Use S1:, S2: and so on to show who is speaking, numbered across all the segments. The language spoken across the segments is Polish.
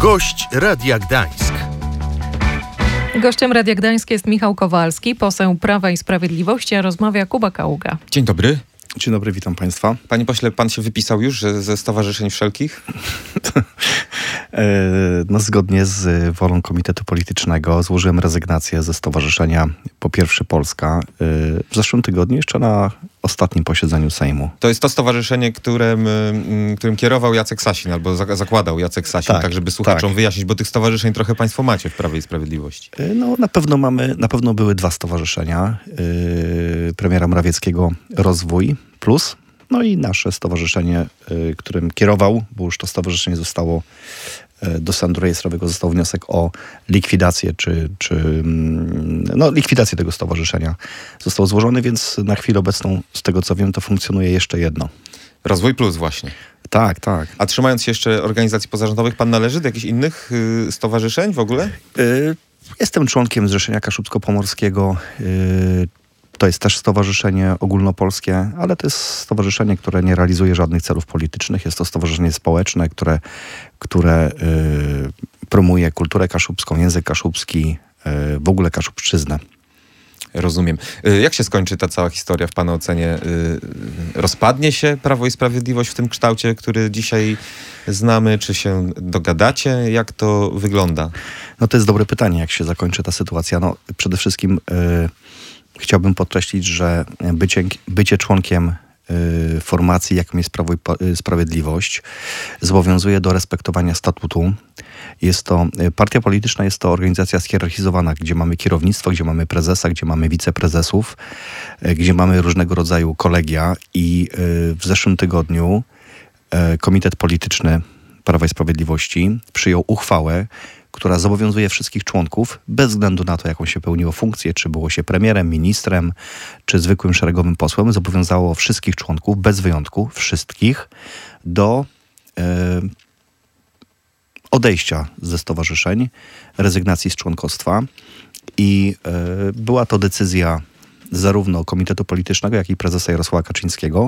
S1: Gość Radia Gdańsk.
S2: Gościem Radia Gdańsk jest Michał Kowalski, poseł Prawa i Sprawiedliwości, a rozmawia Kuba Kaługa.
S3: Dzień dobry.
S4: Dzień dobry, witam państwa.
S3: Panie pośle, pan się wypisał już ze stowarzyszeń wszelkich?
S4: No, zgodnie z wolą Komitetu Politycznego złożyłem rezygnację ze Stowarzyszenia Po Pierwsze Polska w zeszłym tygodniu, jeszcze na ostatnim posiedzeniu Sejmu.
S3: To jest to stowarzyszenie, którym kierował Jacek Sasin, albo zakładał Jacek Sasin, tak żeby słuchaczom wyjaśnić, bo tych stowarzyszeń trochę państwo macie w Prawie i Sprawiedliwości.
S4: No, na pewno były dwa stowarzyszenia. Premiera Morawieckiego Rozwój Plus, no i nasze stowarzyszenie, którym kierował, bo już to stowarzyszenie zostało do sądu rejestrowego, został wniosek o likwidację, likwidację tego stowarzyszenia został złożony, więc na chwilę obecną, z tego co wiem, to funkcjonuje jeszcze jedno.
S3: Rozwój Plus właśnie.
S4: Tak.
S3: A trzymając się jeszcze organizacji pozarządowych, pan należy do jakichś innych stowarzyszeń w ogóle?
S4: Jestem członkiem Zrzeszenia Kaszubsko-Pomorskiego. To jest też stowarzyszenie ogólnopolskie, ale to jest stowarzyszenie, które nie realizuje żadnych celów politycznych. Jest to stowarzyszenie społeczne, które promuje kulturę kaszubską, język kaszubski, w ogóle kaszubszczyznę.
S3: Rozumiem. Jak się skończy ta cała historia w pana ocenie? Rozpadnie się Prawo i Sprawiedliwość w tym kształcie, który dzisiaj znamy? Czy się dogadacie? Jak to wygląda?
S4: No to jest dobre pytanie, jak się zakończy ta sytuacja. No przede wszystkim chciałbym podkreślić, że bycie członkiem formacji, jaką jest Prawo i Sprawiedliwość, zobowiązuje do respektowania statutu. Partia polityczna jest to organizacja schierarchizowana, gdzie mamy kierownictwo, gdzie mamy prezesa, gdzie mamy wiceprezesów, gdzie mamy różnego rodzaju kolegia i w zeszłym tygodniu Komitet Polityczny Prawa i Sprawiedliwości przyjął uchwałę, która zobowiązuje wszystkich członków, bez względu na to, jaką się pełniło funkcję, czy było się premierem, ministrem, czy zwykłym szeregowym posłem, zobowiązało wszystkich członków, bez wyjątku, wszystkich, do odejścia ze stowarzyszeń, rezygnacji z członkostwa. I była to decyzja zarówno Komitetu Politycznego, jak i prezesa Jarosława Kaczyńskiego.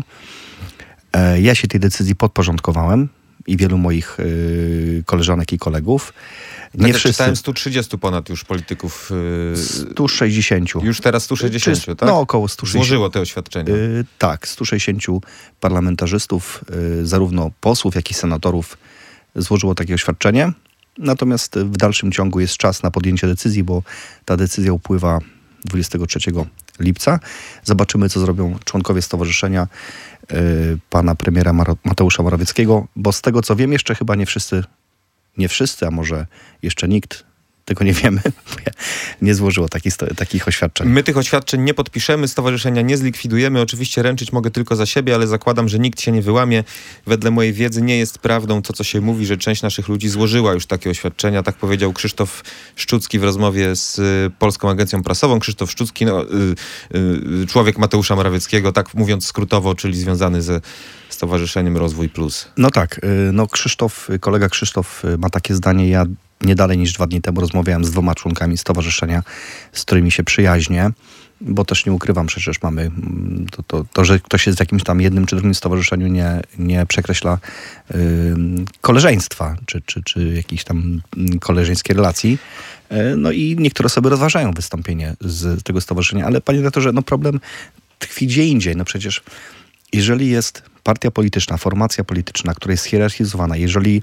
S4: Ja się tej decyzji podporządkowałem i wielu moich koleżanek i kolegów.
S3: Nie wszyscy. Czytałem 130 ponad już polityków.
S4: 160.
S3: Już teraz 160, tak?
S4: No około 160.
S3: Złożyło te oświadczenia.
S4: Tak, 160 parlamentarzystów, zarówno posłów, jak i senatorów złożyło takie oświadczenie. Natomiast w dalszym ciągu jest czas na podjęcie decyzji, bo ta decyzja upływa 23 lipca. Zobaczymy, co zrobią członkowie stowarzyszenia pana premiera Mateusza Morawieckiego, bo z tego, co wiem, jeszcze chyba nie wszyscy, a może jeszcze nikt, tego nie wiemy, nie złożyło takich oświadczeń.
S3: My tych oświadczeń nie podpiszemy, stowarzyszenia nie zlikwidujemy. Oczywiście ręczyć mogę tylko za siebie, ale zakładam, że nikt się nie wyłamie. Wedle mojej wiedzy nie jest prawdą to, co się mówi, że część naszych ludzi złożyła już takie oświadczenia. Tak powiedział Krzysztof Szczucki w rozmowie z Polską Agencją Prasową. Krzysztof Szczucki, człowiek Mateusza Morawieckiego, tak mówiąc skrótowo, czyli związany ze Stowarzyszeniem Rozwój Plus.
S4: No tak, kolega Krzysztof ma takie zdanie. Ja nie dalej niż 2 dni temu rozmawiałem z 2 członkami stowarzyszenia, z którymi się przyjaźnię, bo też nie ukrywam, przecież mamy to, że ktoś jest w jakimś tam jednym czy drugim stowarzyszeniu nie przekreśla koleżeństwa, czy jakiejś tam koleżeńskiej relacji. No i niektóre osoby rozważają wystąpienie z tego stowarzyszenia, ale panie redaktorze, problem tkwi gdzie indziej. No przecież jeżeli jest partia polityczna, formacja polityczna, która jest hierarchizowana, jeżeli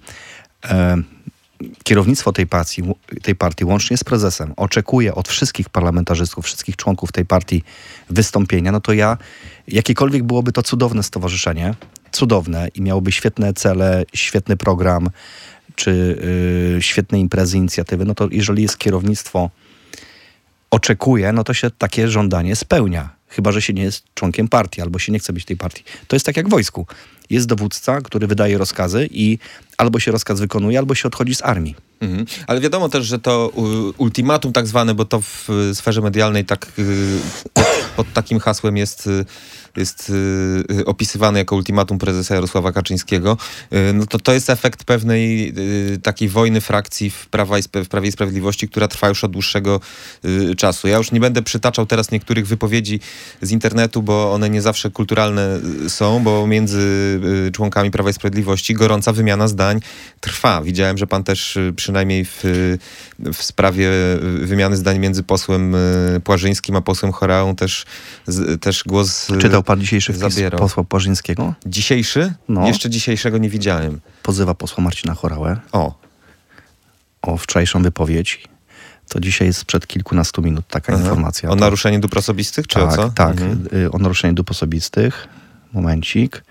S4: kierownictwo tej partii łącznie z prezesem oczekuje od wszystkich parlamentarzystów, wszystkich członków tej partii wystąpienia, no to jakiekolwiek byłoby to cudowne stowarzyszenie, cudowne i miałoby świetne cele, świetny program, czy świetne imprezy, inicjatywy, no to jeżeli jest kierownictwo oczekuje, no to się takie żądanie spełnia. Chyba że się nie jest członkiem partii, albo się nie chce być tej partii. To jest tak jak w wojsku. Jest dowódca, który wydaje rozkazy i albo się rozkaz wykonuje, albo się odchodzi z armii.
S3: Mhm. Ale wiadomo też, że to ultimatum tak zwane, bo to w sferze medialnej tak pod takim hasłem jest opisywany jako ultimatum prezesa Jarosława Kaczyńskiego, no to jest efekt pewnej takiej wojny frakcji w Prawie i Sprawiedliwości, która trwa już od dłuższego czasu. Ja już nie będę przytaczał teraz niektórych wypowiedzi z internetu, bo one nie zawsze kulturalne są, bo między członkami Prawa i Sprawiedliwości gorąca wymiana zdań trwa. Widziałem, że pan też przynajmniej w sprawie wymiany zdań między posłem Płażyńskim a posłem Horaą też głos
S4: Czytał pan dzisiejszy wpis
S3: zabierał.
S4: posła Płażyńskiego?
S3: Dzisiejszy?
S4: No.
S3: Jeszcze dzisiejszego nie widziałem.
S4: Pozywa posła Marcina Horałę
S3: O
S4: wczorajszą wypowiedź. To dzisiaj jest sprzed kilkunastu minut taka informacja.
S3: O naruszenie dóbr osobistych, czy
S4: tak,
S3: o co?
S4: Tak, o naruszeniu dóbr osobistych. Momencik.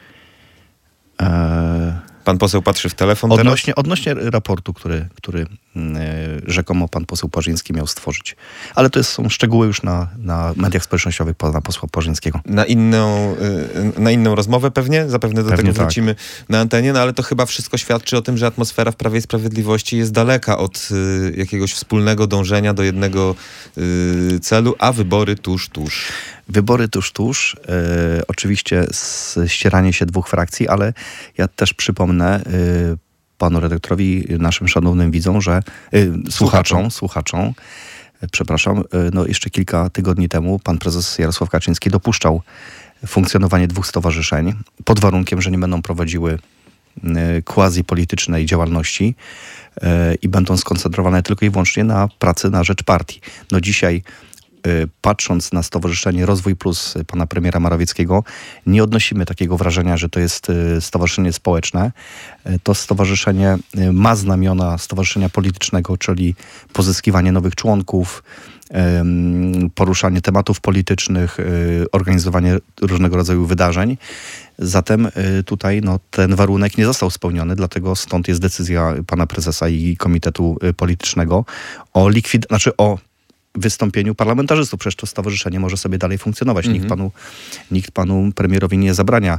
S3: Pan poseł patrzy w telefon
S4: Odnośnie raportu, który rzekomo pan poseł Płażyński miał stworzyć. Ale to są szczegóły już na mediach społecznościowych pana posła Płażyńskiego.
S3: Na inną rozmowę pewnie? Zapewne do
S4: Pewnie
S3: tego
S4: tak.
S3: wrócimy na antenie, no ale to chyba wszystko świadczy o tym, że atmosfera w Prawie i Sprawiedliwości jest daleka od jakiegoś wspólnego dążenia do jednego celu, a wybory tuż.
S4: Wybory tuż. Oczywiście ścieranie się dwóch frakcji, ale ja też przypomnę panu redaktorowi, naszym szanownym widzom, że słuchaczom, przepraszam, no jeszcze kilka tygodni temu pan prezes Jarosław Kaczyński dopuszczał funkcjonowanie dwóch stowarzyszeń pod warunkiem, że nie będą prowadziły quasi-politycznej działalności i będą skoncentrowane tylko i wyłącznie na pracy na rzecz partii. No dzisiaj patrząc na Stowarzyszenie Rozwój Plus pana premiera Morawieckiego, nie odnosimy takiego wrażenia, że to jest stowarzyszenie społeczne. To stowarzyszenie ma znamiona stowarzyszenia politycznego, czyli pozyskiwanie nowych członków, poruszanie tematów politycznych, organizowanie różnego rodzaju wydarzeń. Zatem tutaj ten warunek nie został spełniony, dlatego stąd jest decyzja pana prezesa i Komitetu Politycznego o wystąpieniu parlamentarzystów. Przecież to stowarzyszenie może sobie dalej funkcjonować. Nikt panu premierowi nie zabrania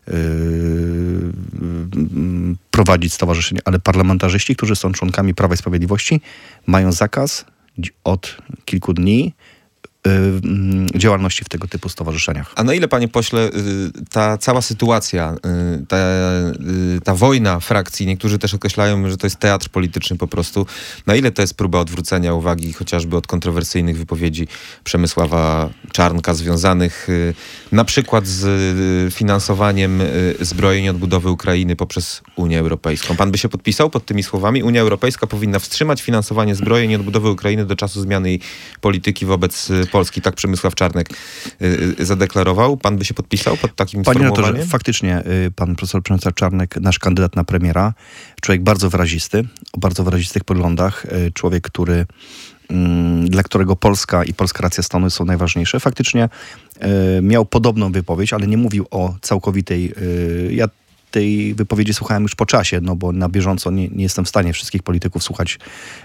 S4: prowadzić stowarzyszenia, ale parlamentarzyści, którzy są członkami Prawa i Sprawiedliwości, mają zakaz od kilku dni działalności w tego typu stowarzyszeniach.
S3: A na ile, panie pośle, ta cała sytuacja, ta wojna frakcji, niektórzy też określają, że to jest teatr polityczny po prostu, na ile to jest próba odwrócenia uwagi chociażby od kontrowersyjnych wypowiedzi Przemysława Czarnka związanych na przykład z finansowaniem zbrojeń odbudowy Ukrainy poprzez Unię Europejską? Pan by się podpisał pod tymi słowami? Unia Europejska powinna wstrzymać finansowanie zbrojeń i odbudowy Ukrainy do czasu zmiany jej polityki wobec Polski. Tak Przemysław Czarnek zadeklarował. Pan by się podpisał pod takim sformułowaniem?
S4: Panie redaktorze, faktycznie pan profesor Przemysław Czarnek, nasz kandydat na premiera, człowiek bardzo wyrazisty, o bardzo wyrazistych poglądach, człowiek, dla którego Polska i polska racja stanu są najważniejsze. Faktycznie miał podobną wypowiedź, ale nie mówił o całkowitej... Ja tej wypowiedzi słuchałem już po czasie, bo na bieżąco nie jestem w stanie wszystkich polityków słuchać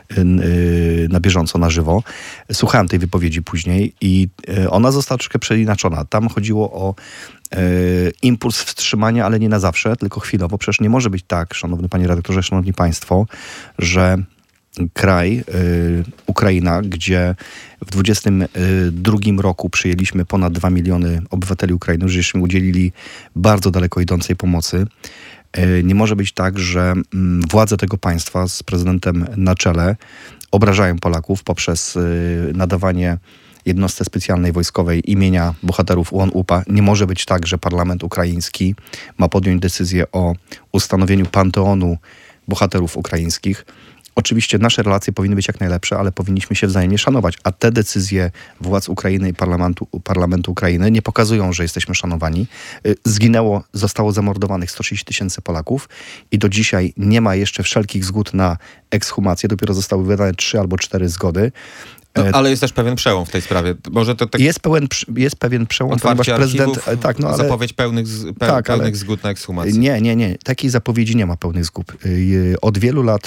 S4: na bieżąco, na żywo. Słuchałem tej wypowiedzi później i ona została troszkę przeinaczona. Tam chodziło o impuls wstrzymania, ale nie na zawsze, tylko chwilowo. Przecież nie może być tak, szanowny panie redaktorze, szanowni państwo, że kraj, Ukraina, gdzie w 2022 roku przyjęliśmy ponad 2 miliony obywateli Ukrainy, żeśmy udzielili bardzo daleko idącej pomocy. Nie może być tak, że władze tego państwa z prezydentem na czele obrażają Polaków poprzez nadawanie jednostce specjalnej wojskowej imienia bohaterów UON-UPA. Nie może być tak, że parlament ukraiński ma podjąć decyzję o ustanowieniu panteonu bohaterów ukraińskich. Oczywiście nasze relacje powinny być jak najlepsze, ale powinniśmy się wzajemnie szanować. A te decyzje władz Ukrainy i parlamentu Ukrainy nie pokazują, że jesteśmy szanowani. Zostało zamordowanych 130 tysięcy Polaków i do dzisiaj nie ma jeszcze wszelkich zgód na ekshumację. Dopiero zostały wydane 3 albo 4 zgody.
S3: No, ale jest też pewien przełom w tej sprawie. Może to tak...
S4: Jest pewien przełom,
S3: ponieważ
S4: prezydent... ale
S3: zapowiedź pełnych zgód na ekshumację.
S4: Nie. Takiej zapowiedzi nie ma pełnych zgód. Od wielu lat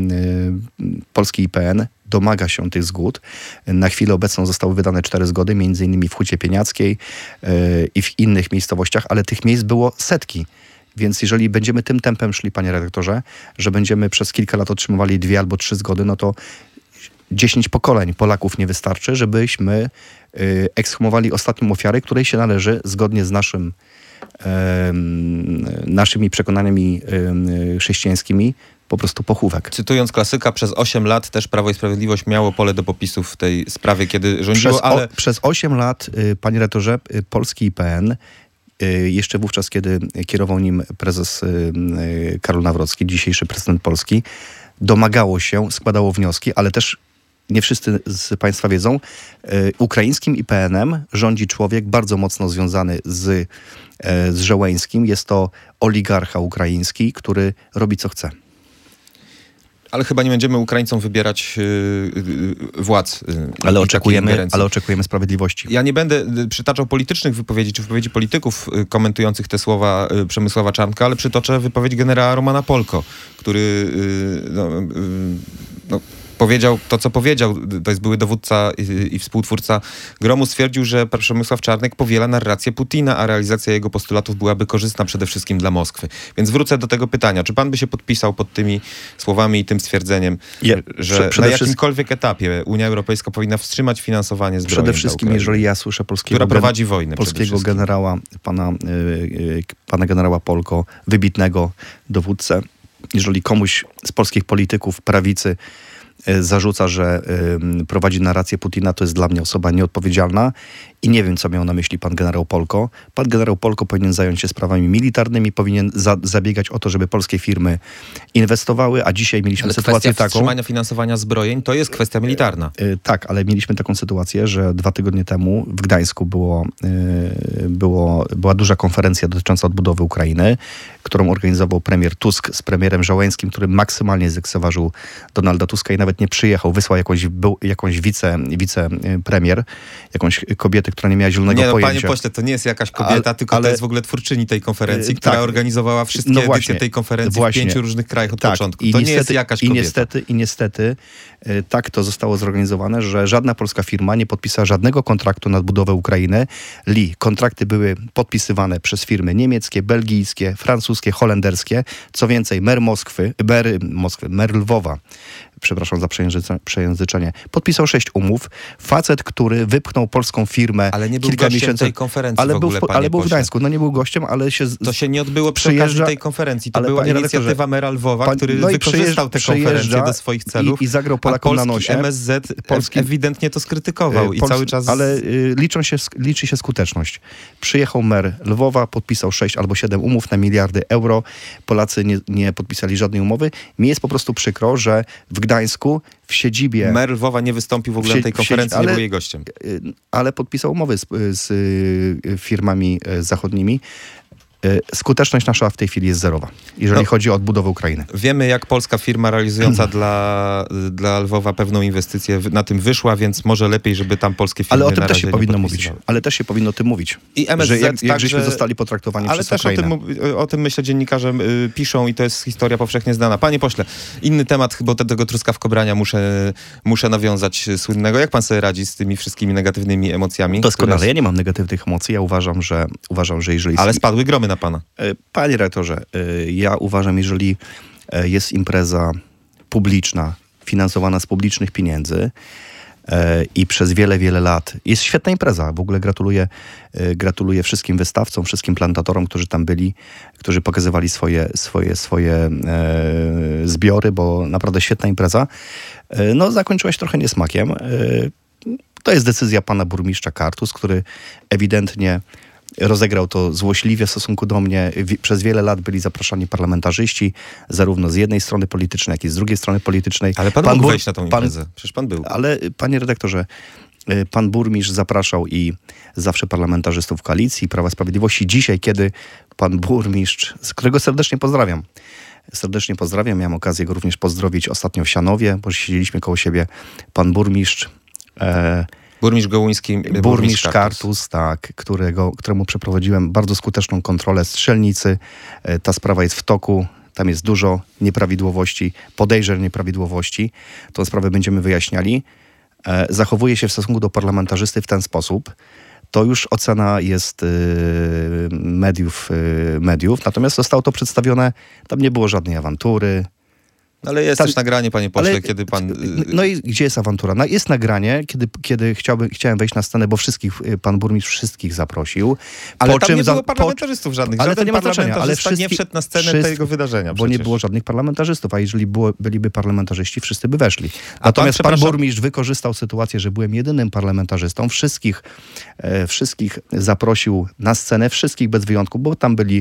S4: polski IPN domaga się tych zgód. Na chwilę obecną zostały wydane 4 zgody, między innymi w Hucie Pieniackiej i w innych miejscowościach, ale tych miejsc było setki. Więc jeżeli będziemy tym tempem szli, panie redaktorze, że będziemy przez kilka lat otrzymywali 2 albo 3 zgody, no to 10 pokoleń Polaków nie wystarczy, żebyśmy ekshumowali ostatnią ofiarę, której się należy zgodnie z naszymi przekonaniami chrześcijańskimi po prostu pochówek.
S3: Cytując klasyka, przez 8 lat też Prawo i Sprawiedliwość miało pole do popisów w tej sprawie, kiedy rządziło, ale...
S4: Przez 8 lat, panie redaktorze, polski IPN, jeszcze wówczas, kiedy kierował nim prezes Karol Nawrocki, dzisiejszy prezydent Polski, domagało się, składało wnioski, ale też nie wszyscy z państwa wiedzą, ukraińskim IPN-em rządzi człowiek bardzo mocno związany z Żeleńskim. Jest to oligarcha ukraiński, który robi co chce.
S3: Ale chyba nie będziemy Ukraińcom wybierać władz.
S4: Ale oczekujemy sprawiedliwości.
S3: Ja nie będę przytaczał politycznych wypowiedzi, czy wypowiedzi polityków komentujących te słowa Przemysława Czarnka, ale przytoczę wypowiedź generała Romana Polko, który powiedział to, co powiedział. To jest były dowódca i współtwórca Gromu. Stwierdził, że Przemysław Czarnek powiela narrację Putina, a realizacja jego postulatów byłaby korzystna przede wszystkim dla Moskwy. Więc wrócę do tego pytania. Czy pan by się podpisał pod tymi słowami i tym stwierdzeniem, że na jakimkolwiek etapie Unia Europejska powinna wstrzymać finansowanie zbrojeń?
S4: Przede wszystkim, jeżeli ja słyszę
S3: która prowadzi wojnę,
S4: polskiego generała, pana generała Polko, wybitnego dowódcę, jeżeli komuś z polskich polityków prawicy zarzuca, że prowadzi narrację Putina, to jest dla mnie osoba nieodpowiedzialna i nie wiem, co miał na myśli pan generał Polko. Pan generał Polko powinien zająć się sprawami militarnymi, powinien zabiegać o to, żeby polskie firmy inwestowały, a dzisiaj mieliśmy sytuację taką...
S3: wstrzymania finansowania zbrojeń to jest kwestia militarna.
S4: Tak, ale mieliśmy taką sytuację, że 2 tygodnie temu w Gdańsku była duża konferencja dotycząca odbudowy Ukrainy, którą organizował premier Tusk z premierem Żeleńskim, który maksymalnie zlekceważył Donalda Tuska i nawet nie przyjechał, wysłał jakąś wicepremier, jakąś kobietę, która nie miała zielonego pojęcia.
S3: Panie pośle, to nie jest jakaś kobieta, tylko to jest w ogóle twórczyni tej konferencji, która organizowała wszystkie edycje tej konferencji w 5 różnych krajach od początku. To nie jest jakaś kobieta.
S4: I niestety tak to zostało zorganizowane, że żadna polska firma nie podpisała żadnego kontraktu na odbudowę Ukrainy. Kontrakty były podpisywane przez firmy niemieckie, belgijskie, francuskie, holenderskie. Co więcej, mer Lwowa, przepraszam za przejęzyczenie, podpisał 6 umów. Facet, który wypchnął polską firmę
S3: ale nie był gościem tej konferencji
S4: ale był w Gdańsku. No nie był gościem, ale się...
S3: To się nie odbyło przy okazji tej konferencji. To była inicjatywa mera Lwowa, który wykorzystał tę konferencję do swoich celów.
S4: I zagrał Polakom na nosie.
S3: MSZ ewidentnie to skrytykował i cały czas...
S4: Ale liczy się skuteczność. Przyjechał mer Lwowa, podpisał 6 albo 7 umów na miliardy euro. Polacy nie podpisali żadnej umowy. Mi jest po prostu przykro, że w Gdańsku, w siedzibie...
S3: Mer Lwowa nie wystąpił w ogóle na tej konferencji, nie był jej gościem.
S4: Ale podpisał umowy z firmami zachodnimi. Skuteczność nasza w tej chwili jest zerowa, jeżeli chodzi o odbudowę Ukrainy.
S3: Wiemy, jak polska firma realizująca dla Lwowa pewną inwestycję na tym wyszła, więc może lepiej, żeby tam polskie firmy
S4: ale o tym też się powinno mówić. Ale też się powinno o tym mówić.
S3: I MSZ
S4: że żeśmy zostali potraktowani przez Ukrainę.
S3: Ale też o tym myślę dziennikarze piszą i to jest historia powszechnie znana. Panie pośle, inny temat, chyba do tego truskawkobrania muszę nawiązać słynnego. Jak pan sobie radzi z tymi wszystkimi negatywnymi emocjami?
S4: Doskonale. Ja nie mam negatywnych emocji. Ja uważam, że jeżeli...
S3: Ale spadły gromy na pana.
S4: Panie rektorze, ja uważam, jeżeli jest impreza publiczna, finansowana z publicznych pieniędzy i przez wiele, wiele lat, jest świetna impreza. W ogóle gratuluję wszystkim wystawcom, wszystkim plantatorom, którzy tam byli, którzy pokazywali swoje zbiory, bo naprawdę świetna impreza. No, zakończyła się trochę niesmakiem. To jest decyzja pana burmistrza Kartus, który ewidentnie rozegrał to złośliwie w stosunku do mnie. Przez wiele lat byli zapraszani parlamentarzyści, zarówno z jednej strony politycznej, jak i z drugiej strony politycznej.
S3: Ale pan mógł wejść na tą imprezę. Przecież pan był.
S4: Ale panie redaktorze, pan burmistrz zapraszał i zawsze parlamentarzystów koalicji Prawa i Sprawiedliwości. Dzisiaj, kiedy pan burmistrz, z którego serdecznie pozdrawiam, miałem okazję go również pozdrowić ostatnio w Sianowie, bo siedzieliśmy koło siebie, pan burmistrz...
S3: Burmistrz Gołuński.
S4: Burmistrz Kartus, tak, któremu przeprowadziłem bardzo skuteczną kontrolę strzelnicy. Ta sprawa jest w toku. Tam jest dużo nieprawidłowości, podejrzeń nieprawidłowości. Tą sprawę będziemy wyjaśniali. Zachowuje się w stosunku do parlamentarzysty w ten sposób. To już ocena jest mediów. Natomiast zostało to przedstawione, tam nie było żadnej awantury.
S3: Ale jest też nagranie, panie pośle, kiedy pan...
S4: No i gdzie jest awantura? No jest nagranie, kiedy chciałem wejść na scenę, bo pan burmistrz wszystkich zaprosił.
S3: Ale tam nie było parlamentarzystów żadnych.
S4: Ale to nie ma znaczenia. Ale
S3: nie wszedł na scenę tego wydarzenia.
S4: Bo nie było żadnych parlamentarzystów, a jeżeli byliby parlamentarzyści, wszyscy by weszli.
S3: A
S4: natomiast pan burmistrz wykorzystał sytuację, że byłem jedynym parlamentarzystą. Wszystkich zaprosił na scenę, wszystkich bez wyjątku, bo tam byli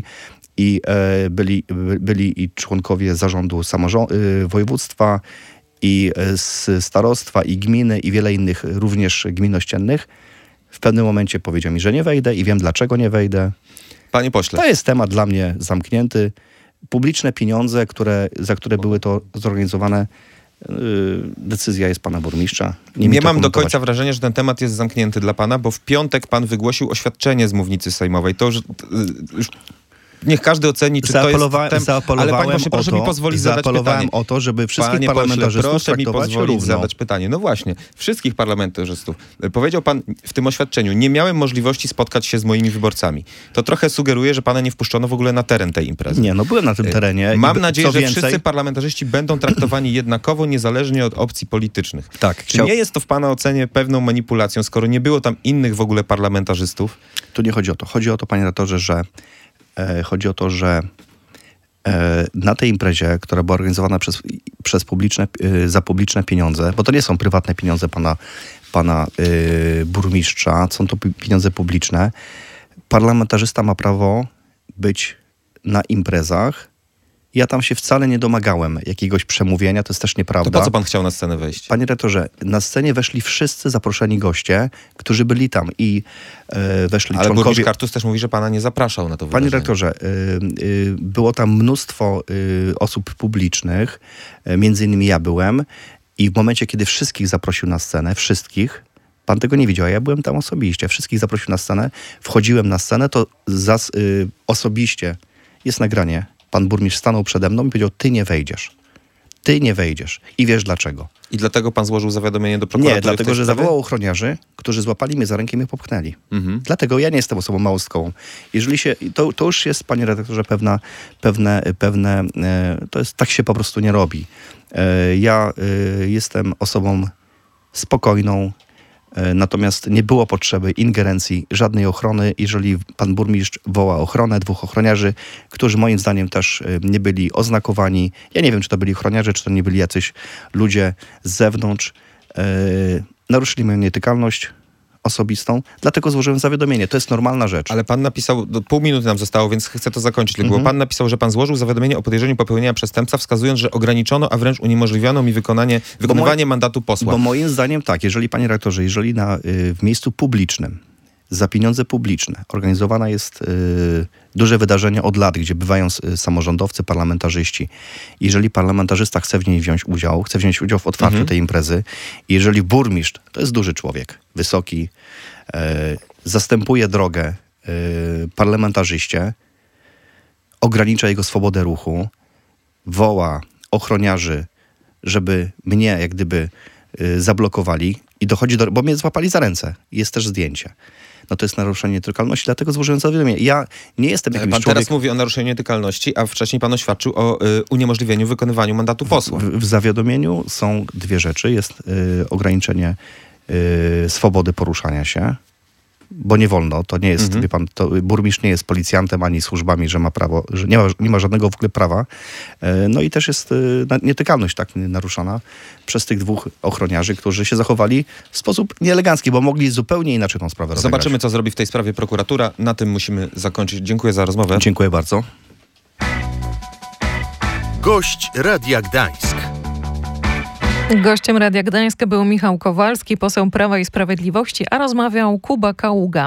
S4: i członkowie zarządu województwa, i z starostwa, i gminy, i wiele innych również gmin ościennych. W pewnym momencie powiedział mi, że nie wejdę i wiem, dlaczego nie wejdę.
S3: Panie pośle.
S4: To jest temat dla mnie zamknięty. Publiczne pieniądze, za które były to zorganizowane, decyzja jest pana burmistrza.
S3: Nie mam do końca wrażenia, że ten temat jest zamknięty dla pana, bo w piątek pan wygłosił oświadczenie z mównicy sejmowej. To już niech każdy oceni, czy to jest ale panie pośle, proszę mi pozwolić zadać pytanie.
S4: O to, żeby wszystkich parlamentarzystów
S3: proszę mi pozwolić
S4: równo.
S3: zadać pytanie. No właśnie, wszystkich parlamentarzystów. Powiedział pan w tym oświadczeniu, nie miałem możliwości spotkać się z moimi wyborcami. To trochę sugeruje, że pana nie wpuszczono w ogóle na teren tej imprezy.
S4: Nie, no byłem na tym terenie.
S3: Mam nadzieję, że wszyscy parlamentarzyści będą traktowani jednakowo, niezależnie od opcji politycznych.
S4: Tak.
S3: Czy nie jest to w pana ocenie pewną manipulacją, skoro nie było tam innych w ogóle parlamentarzystów?
S4: Tu nie chodzi o to. Chodzi o to, panie redaktorze, że na tej imprezie, która była organizowana za publiczne pieniądze, bo to nie są prywatne pieniądze pana burmistrza, są to pieniądze publiczne, parlamentarzysta ma prawo być na imprezach. Ja tam się wcale nie domagałem jakiegoś przemówienia, to jest też nieprawda.
S3: To po co pan chciał na scenę wejść?
S4: Panie redaktorze, na scenie weszli wszyscy zaproszeni goście, którzy byli tam i weszli
S3: ale
S4: członkowie...
S3: burmistrz Kartus też mówi, że pana nie zapraszał na to wydarzenie.
S4: Panie redaktorze, było tam mnóstwo osób publicznych, między innymi ja byłem i w momencie, kiedy wszystkich zaprosił na scenę, pan tego nie widział, a ja byłem tam osobiście, wszystkich zaprosił na scenę, wchodziłem na scenę, to osobiście jest nagranie. Pan burmistrz stanął przede mną i powiedział, ty nie wejdziesz. Ty nie wejdziesz. I wiesz dlaczego.
S3: I dlatego pan złożył zawiadomienie do prokuratury?
S4: Nie, dlatego, że zawołał ochroniarzy, którzy złapali mnie za rękę i mnie popchnęli. Mhm. Dlatego ja nie jestem osobą małostką. Jeżeli się, to już jest, panie redaktorze, tak się po prostu nie robi. Ja jestem osobą spokojną, natomiast nie było potrzeby ingerencji, żadnej ochrony. Jeżeli pan burmistrz woła ochronę, 2 ochroniarzy, którzy moim zdaniem też nie byli oznakowani. Ja nie wiem, czy to byli ochroniarze, czy to nie byli jacyś ludzie z zewnątrz. Naruszyli moją nietykalność osobistą, dlatego złożyłem zawiadomienie. To jest normalna rzecz.
S3: Ale pan napisał, pół minuty nam zostało, więc chcę to zakończyć. Pan napisał, że pan złożył zawiadomienie o podejrzeniu popełnienia przestępstwa, wskazując, że ograniczono, a wręcz uniemożliwiono mi wykonywanie mandatu posła.
S4: Bo moim zdaniem tak, panie redaktorze, jeżeli w miejscu publicznym za pieniądze publiczne organizowane jest duże wydarzenie od lat, gdzie bywają samorządowcy, parlamentarzyści. Jeżeli parlamentarzysta chce w niej wziąć udział w otwarciu tej imprezy, jeżeli burmistrz, to jest duży człowiek, wysoki, zastępuje drogę parlamentarzyście, ogranicza jego swobodę ruchu, woła ochroniarzy, żeby mnie jak gdyby zablokowali i dochodzi bo mnie złapali za ręce. Jest też zdjęcie. No to jest naruszenie nietykalności, dlatego złożyłem zawiadomienie. Ja nie jestem jakimś
S3: człowiekiem... Pan teraz mówi o naruszeniu nietykalności, a wcześniej pan oświadczył o uniemożliwieniu wykonywaniu mandatu posła.
S4: W zawiadomieniu są 2 rzeczy. Jest ograniczenie swobody poruszania się, bo nie wolno. To nie jest, wie pan, burmistrz nie jest policjantem ani służbami, że ma prawo, że nie ma żadnego w ogóle prawa. No i też jest nietykalność tak naruszona przez tych 2 ochroniarzy, którzy się zachowali w sposób nieelegancki, bo mogli zupełnie inaczej tą sprawę rozegrać.
S3: Zobaczymy, co zrobi w tej sprawie prokuratura. Na tym musimy zakończyć. Dziękuję za rozmowę.
S4: Dziękuję bardzo.
S1: Gość Radia Gdańsk.
S2: Gościem Radia Gdańska był Michał Kowalski, poseł Prawa i Sprawiedliwości, a rozmawiał Kuba Kaługa.